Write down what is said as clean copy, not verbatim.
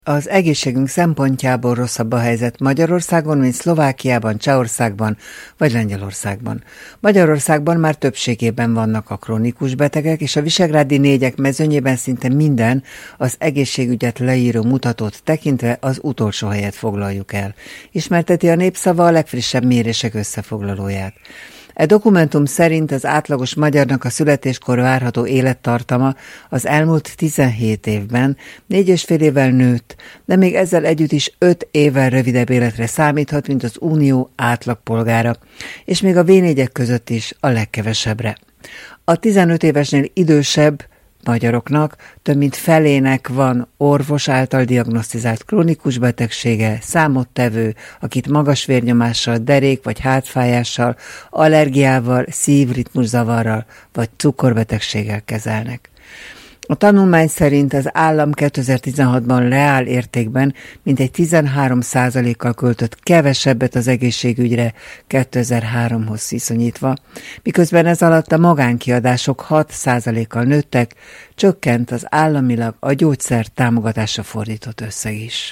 Az egészségünk szempontjából rosszabb a helyzet Magyarországon, mint Szlovákiában, Csehországban vagy Lengyelországban. Magyarországban már többségében vannak a krónikus betegek, és a visegrádi négyek mezőnyében szinte minden az egészségügyet leíró mutatót tekintve az utolsó helyet foglaljuk el. Ismerteti a Népszava a legfrissebb mérések összefoglalóját. E dokumentum szerint az átlagos magyarnak a születéskor várható élettartama az elmúlt 17 évben 4,5 évvel nőtt, de még ezzel együtt is 5 évvel rövidebb életre számíthat, mint az Unió átlagpolgára, és még a V4-ek között is a legkevesebbre. A 15 évesnél idősebb magyaroknak több mint felének van orvos által diagnosztizált krónikus betegsége, számottevő, akit magas vérnyomással, derék vagy hátfájással, allergiával, szívritmuszavarral vagy cukorbetegséggel kezelnek. A tanulmány szerint az állam 2016-ban reál értékben mintegy 13%-kal költött kevesebbet az egészségügyre 2003-hoz viszonyítva, miközben ez alatt a magánkiadások 6%-kal nőttek, csökkent az államilag a gyógyszer támogatásra fordított összeg is.